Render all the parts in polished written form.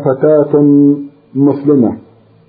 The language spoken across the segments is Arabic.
فتاة مسلمة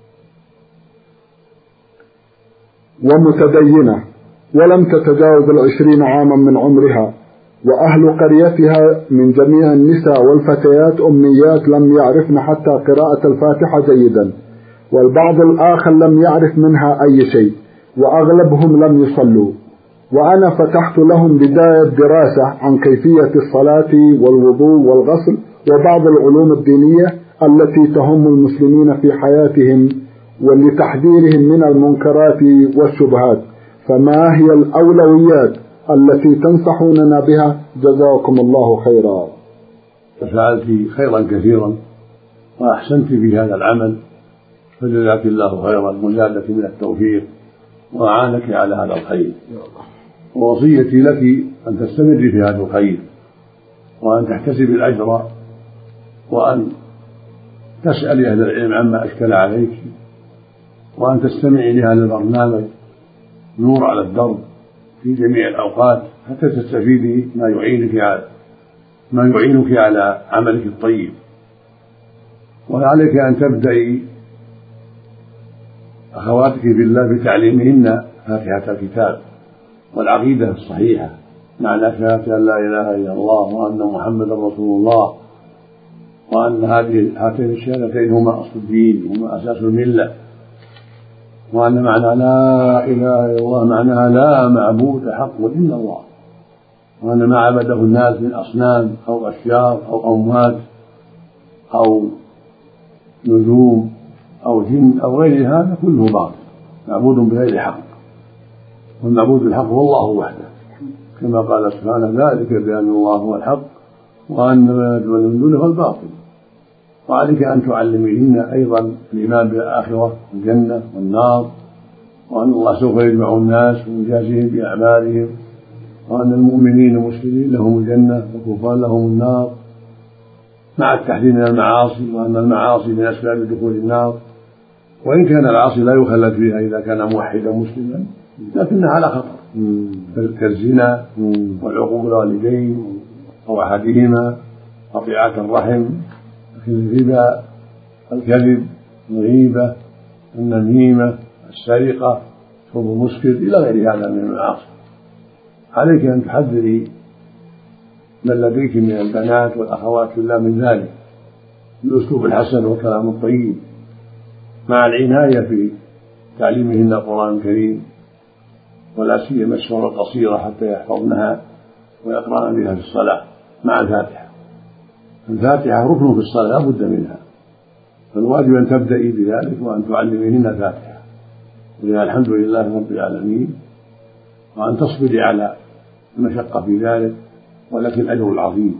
ومتدينة ولم تتجاوز 20 عاما من عمرها، وأهل قريتها من جميع النساء والفتيات أميات لم يعرفن حتى قراءة الفاتحة جيدا، والبعض الآخر لم يعرف منها أي شيء، وأغلبهم لم يصلوا. وأنا فتحت لهم بداية دراسة عن كيفية الصلاة والوضوء والغسل وبعض العلوم الدينية التي تهم المسلمين في حياتهم ولتحذيرهم من المنكرات والشبهات، فما هي الأولويات التي تنصحوننا بها؟ جزاكم الله خيرا. فعلت خيرا كثيرا وأحسنت في هذا العمل، فجزاك الله خيرا وزادك من التوفيق وأعانك على هذا الخير. ووصيتي لك أن تستمري في هذا الخير، وأن تحتسب الأجر، وأن تسأل أهل العلم عما أشكل عليك، وأن تستمعي لهذا البرنامج نور على الدرب في جميع الأوقات حتى تستفيدي ما يعينك على عملك الطيب. وعليك أن تبدأي أخواتك في الله بتعليمهن فاتحة الكتاب والعقيدة الصحيحة معنى شهادة أن لا إله إلا الله وأن محمدا رسول الله، وأن هاتين الشهادتين هما أصل الدين هما أساس الملة، وأن معنى لا إله إلا الله معناها لا معبود حق إلا الله، وأن ما عبده الناس من أصنام أو أشجار أو أموات أو نجوم أو جن أو غير هذا كله باطل، معبود بغير حق، والمعبود بالحق هو الله وحده، كما قال سبحانه ذلك بأن الله هو الحق وأن ما يدعون من دونه هو الباطل. وعليك أن تعلميهن أيضا الإيمان بالآخرة والجنة والنار، وأن الله سوف يجمع الناس ويجازيهم بأعمالهم، وأن المؤمنين المسلمين لهم الجنة والكفار لهم النار، مع التحذير من المعاصي، وأن المعاصي من أسباب دخول النار، وإن كان العاصي لا يخلد فيها إذا كان موحدا مسلما، لكنها على خطر كالزنا والعقوق الوالدين أو أحدهما، قطيعة الرحم، الربا، الكذب، الغيبة، النميمة، السرقة، شرب المسكر إلى غير هذا من المعاصي. عليك أن تحذري من لديك من البنات والأخوات في الله من ذلك بالأسلوب الحسن والكلام الطيب، مع العناية في تعليمهن القرآن الكريم، ولا سيما السور القصيرة حتى يحفظنها ويقرأن بها في الصلاة مع الفاتحة. الفاتحة ركن في الصلاة لا بد منها، فالواجب أن تبدأي بذلك وأن تعلميهن الفاتحة، ولله الحمد لله رب العالمين، وأن تصبري على المشقة في ذلك، ولكن الأجر العظيم،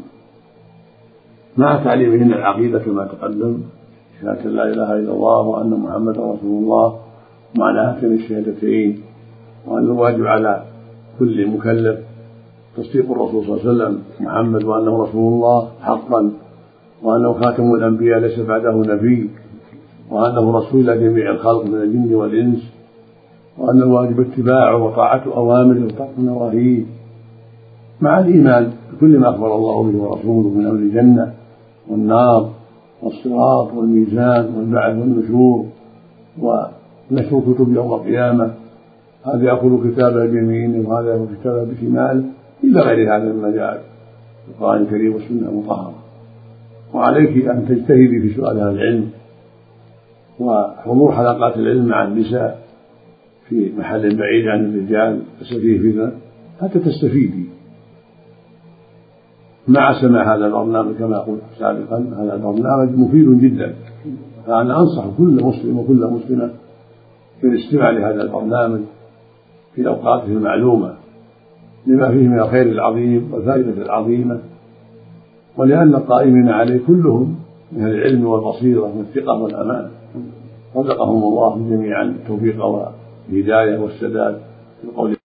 مع تعليمهن العقيدة كما تقدم، شهادة لا إله إلا الله وأن محمدا رسول الله، ومعنى هاتين الشهادتين، وأن الواجب على كل مكلف تصديق الرسول صلى الله عليه وسلم محمد وأنه رسول الله حقا، وأنه خاتم الأنبياء ليس بعده نبي، وأنه رسول إلى جميع الخلق من الجن والإنس، وأن الواجب اتباعه وطاعة أوامره وترك نواهيه، مع الإيمان بكل ما أخبر الله به ورسوله من أمر الجنة والنار والصراط والميزان والبعث والنشور ونشر كتب يوم القيامة، هذا يأخذ كتابه بيمينه وهذا يأخذ كتابه بشماله، إلى غير هذا مما جاء في القرآن الكريم والسنة المطهرة. وعليك أن تجتهدي في سؤال أهل العلم وحضور حلقات العلم مع النساء في محل بعيد عن الرجال فيه فتنة حتى تستفيدي، مع سماع هذا البرنامج كما قلت سابقا. هذا البرنامج مفيد جدا، فأنا أنصح كل مسلم وكل مسلمة بالاستماع لهذا البرنامج في أوقاته المعلومة، لما فيه من الخير العظيم والفائدة العظيمة، ولأن القائمين عليه كلهم من العلم والبصيرة والثقة والأمان، رزقهم الله جميعا التوفيق والهداية والسداد في القول